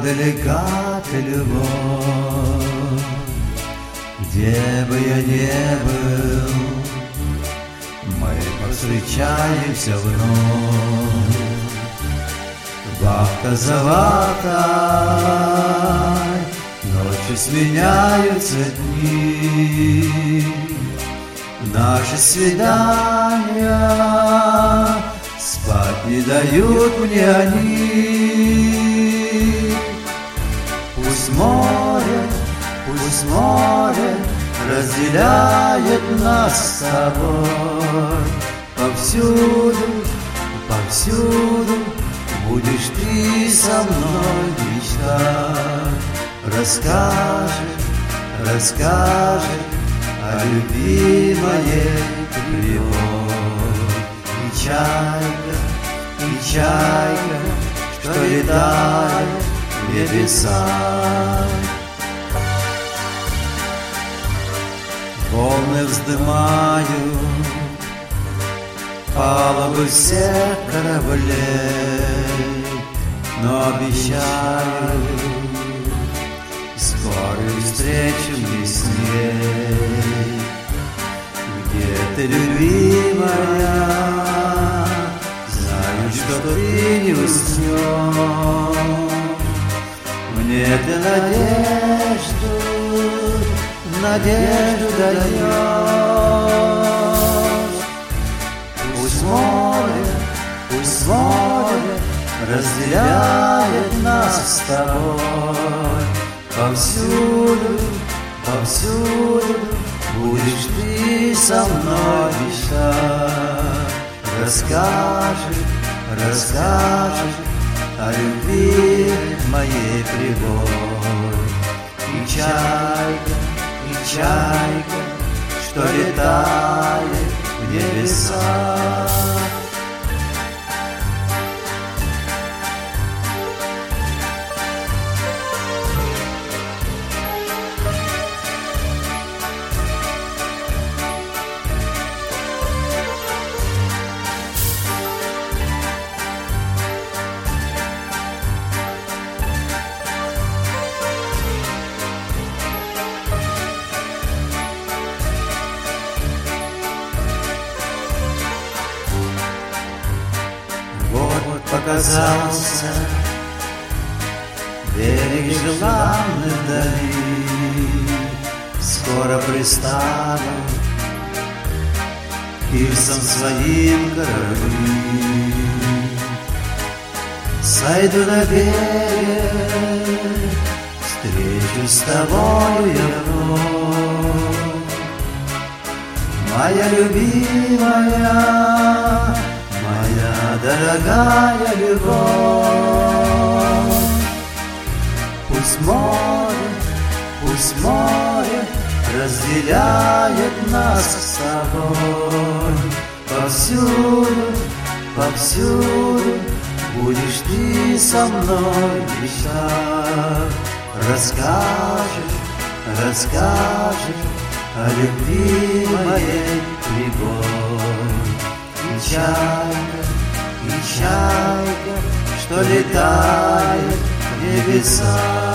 далека ты, любовь, где бы я не был, мы повстречаемся вновь. Вахта за вахтой, ночи сменяются дни, наши свидания спать не дают мне они. Пусть море разделяет нас с тобой. Повсюду, повсюду будешь ты со мной мечтать. Расскажешь о любви моей любовь. И чайка, что летает в небеса. Волны вздымают палубы всех кораблей, но обещаю скорую встречу мне с ней. Где ты, любимая? Знаю, что ты не уснешь. Мне ты надежду даешь. Пусть море разделяет нас с тобой. Повсюду будешь ты со мной мечтать. Расскажешь о любви моей прибой. И чайка, что летает в небеса. Показался берег желанный вдали, скоро пристану пирсом своим корабли. Сойду на берег, встречусь с тобою я вновь, моя любимая, моя дорогая любовь. Пусть море разделяет нас с тобой. Повсюду будешь ты со мной мечтать. Расскажешь о любви моей прибой. И чайка, что летает в небеса.